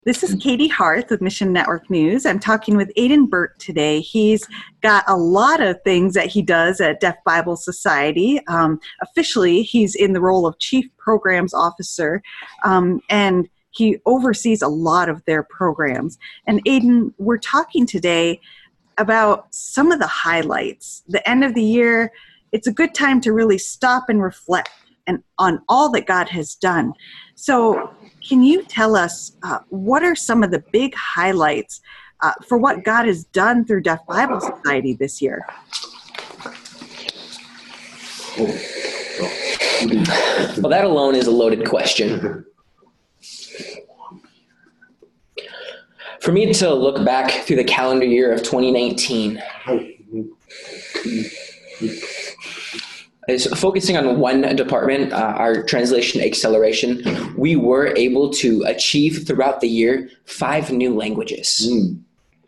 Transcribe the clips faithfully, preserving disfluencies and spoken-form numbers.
This is Katie Harth with Mission Network News. I'm talking with Aidan Burt today. He's got a lot of things that he does at Deaf Bible Society. Um, officially, he's in the role of Chief Programs Officer, um, and he oversees a lot of their programs. And Aidan, we're talking today about some of the highlights. The end of the year, it's a good time to really stop and reflect and on all that God has done. So can you tell us uh, what are some of the big highlights uh, for what God has done through Deaf Bible Society this year? Well, that alone is a loaded question. For me to look back through the calendar year of twenty nineteen is focusing on one department, uh, our translation acceleration. We were able to achieve throughout the year five new languages. Mm.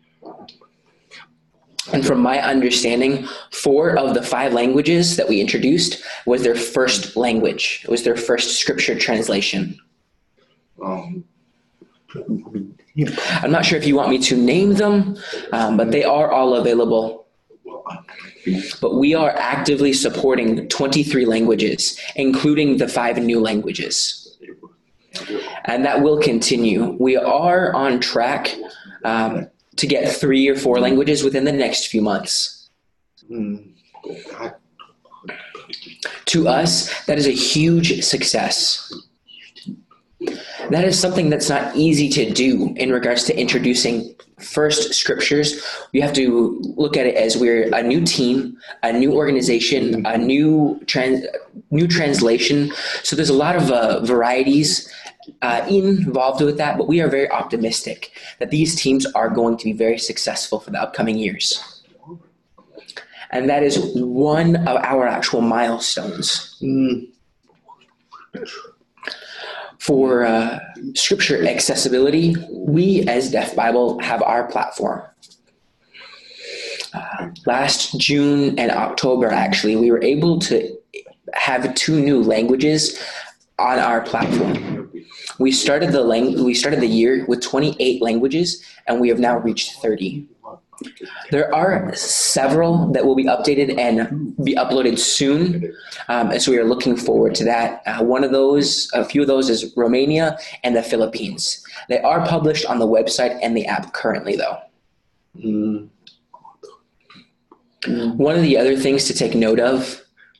And from my understanding, four of the five languages that we introduced was their first language. It was their first scripture translation. Um. I'm not sure if you want me to name them, um, but they are all available. But we are actively supporting twenty-three languages, including the five new languages. And that will continue. We are on track um, to get three or four languages within the next few months. To us, that is a huge success. That is something that's not easy to do in regards to introducing first scriptures. We have to look at it as we're a new team, a new organization, a new trans, new translation. So there's a lot of uh, varieties uh, involved with that, but we are very optimistic that these teams are going to be very successful for the upcoming years. And that is one of our actual milestones. Mm. For uh, scripture accessibility, we as Deaf Bible have our platform. Uh, last June and October, actually, we were able to have two new languages on our platform. We started the lang- we started the year with twenty-eight languages, and we have now reached thirty. There are several that will be updated and be uploaded soon, um, and so we are looking forward to that. Uh, one of those, a few of those is Romania and the Philippines. They are published on the website and the app currently, though. Mm. One of the other things to take note of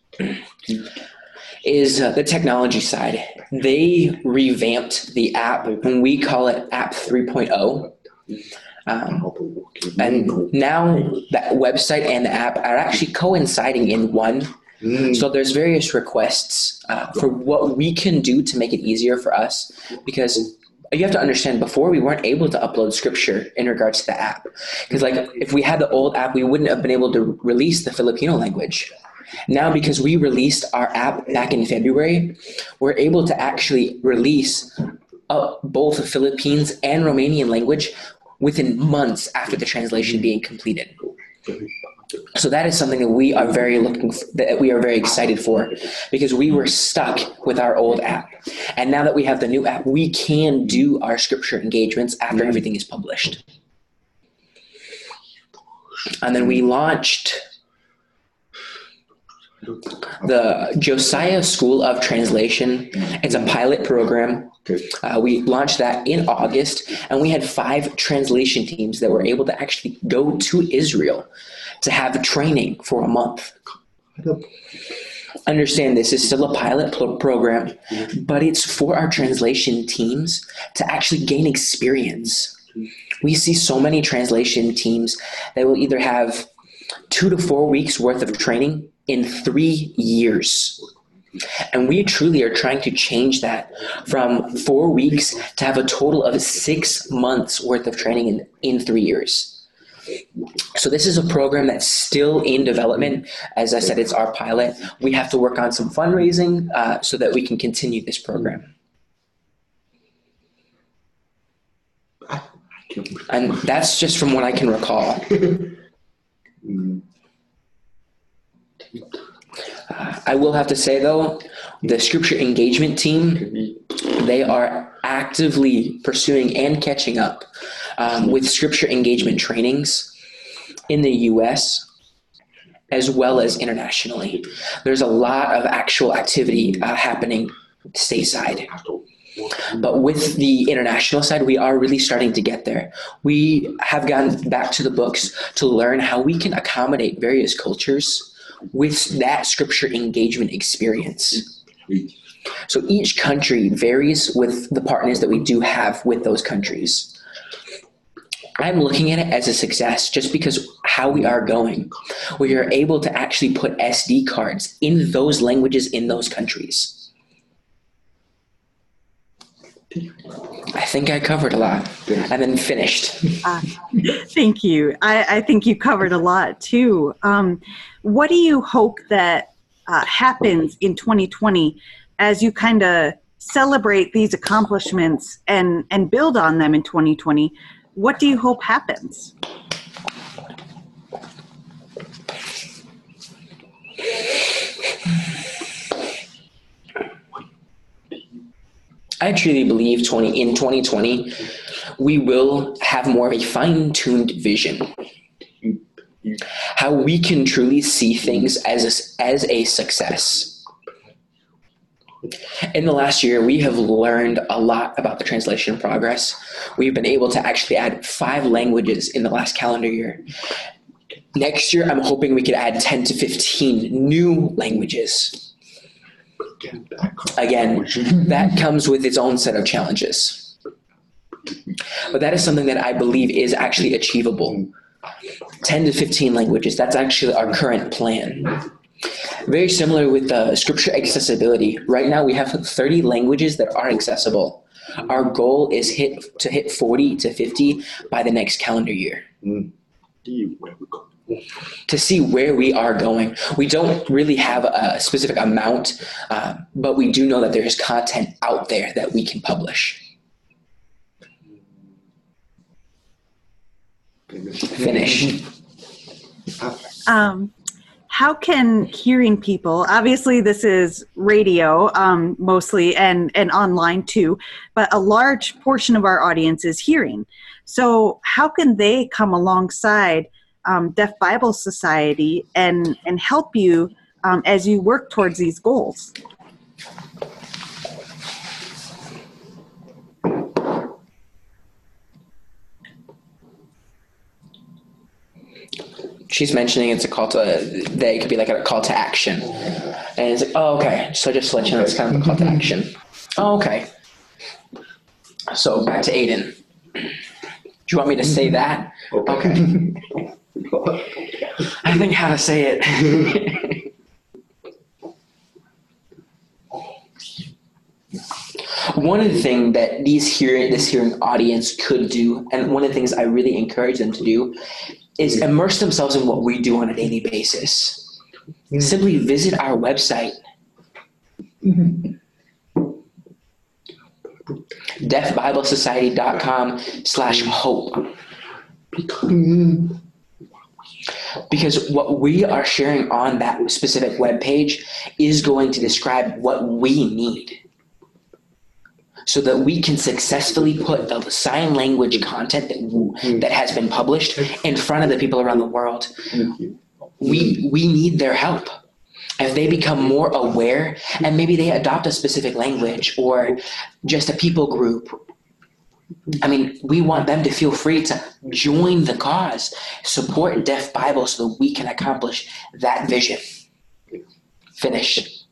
is uh, the technology side. They revamped the app, and we call it App three point oh. Um, and now that website and the app are actually coinciding in one. Mm. So there's various requests uh, for what we can do to make it easier for us, because you have to understand, before we weren't able to upload scripture in regards to the app. Because like if we had the old app, we wouldn't have been able to release the Filipino language. Now, because we released our app back in February, we're able to actually release uh, both Philippines and Romanian language within months after the translation being completed. So that is something that we are very looking for, that we are very excited for, because we were stuck with our old app. And now that we have the new app, we can do our scripture engagements after everything is published. And then we launched the Josiah School of Translation. It's a pilot program. Uh, we launched that in August, and we had five translation teams that were able to actually go to Israel to have training for a month. Understand, this is still a pilot pro- program, but it's for our translation teams to actually gain experience. We see so many translation teams that will either have two to four weeks worth of training in three years. And we truly are trying to change that from four weeks to have a total of six months worth of training in, in three years. So this is a program that's still in development. As I said, it's our pilot. We have to work on some fundraising uh, so that we can continue this program. And that's just from what I can recall. Uh, I will have to say, though, the scripture engagement team, they are actively pursuing and catching up um, with scripture engagement trainings in the U S as well as internationally. There's a lot of actual activity uh, happening stateside. But with the international side, we are really starting to get there. We have gone back to the books to learn how we can accommodate various cultures with that scripture engagement experience. So each country varies with the partners that we do have with those countries. I'm looking at it as a success just because how we are going. We are able to actually put S D cards in those languages in those countries. I think I covered a lot and then finished. Uh, thank you. I, I think you covered a lot too. Um, what do you hope that uh, happens in twenty twenty as you kind of celebrate these accomplishments and, and build on them in twenty twenty? What do you hope happens? I truly believe twenty in twenty twenty, we will have more of a fine-tuned vision. How we can truly see things as a, as a success. In the last year, we have learned a lot about the translation progress. We've been able to actually add five languages in the last calendar year. Next year, I'm hoping we could add ten to fifteen new languages. Again, that comes with its own set of challenges. But that is something that I believe is actually achievable. ten to fifteen languages, that's actually our current plan. Very similar with uh, scripture accessibility. Right now we have thirty languages that are accessible. Our goal is hit to hit forty to fifty by the next calendar year. To see where we are going. We don't really have a specific amount, uh, but we do know that there is content out there that we can publish. Finish. Um, how can hearing people, obviously this is radio um, mostly and, and online too, but a large portion of our audience is hearing. So how can they come alongside um, Deaf Bible Society and, and help you um, as you work towards these goals? She's mentioning it's a call to, that it could be like a call to action. And it's like, oh, okay. So just to let you know, it's kind of a call to action. Oh, okay. So back to Aiden. Do you want me to say that? Okay. I think how to say it. One of the things that these hearing, this hearing audience could do, and one of the things I really encourage them to do, is immerse themselves in what we do on a daily basis. Mm-hmm. Simply visit our website, mm-hmm. deaf bible society dot com slash hope. Because what we are sharing on that specific web page is going to describe what we need, so that we can successfully put the sign language content that, that has been published in front of the people around the world. We, we need their help. If they become more aware and maybe they adopt a specific language or just a people group, I mean, we want them to feel free to join the cause, support Deaf Bible so that we can accomplish that vision. Finish.